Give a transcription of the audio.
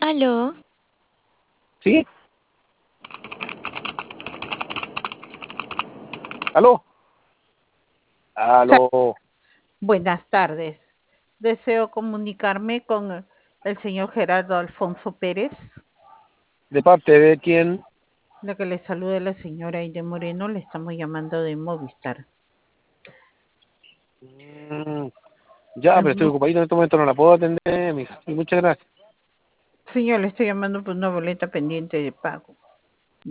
Aló, ¿Sí? ¿Aló? Aló. Buenas tardes. Deseo comunicarme con el señor Gerardo Alfonso Pérez. ¿De parte de quién? La que le saluda la señora Aide Moreno, le estamos llamando de Movistar. Mm, ya, pero estoy Ujú. ocupadito en este momento, no la puedo atender, mija. Y muchas gracias. Señor, le estoy llamando por una boleta pendiente de pago.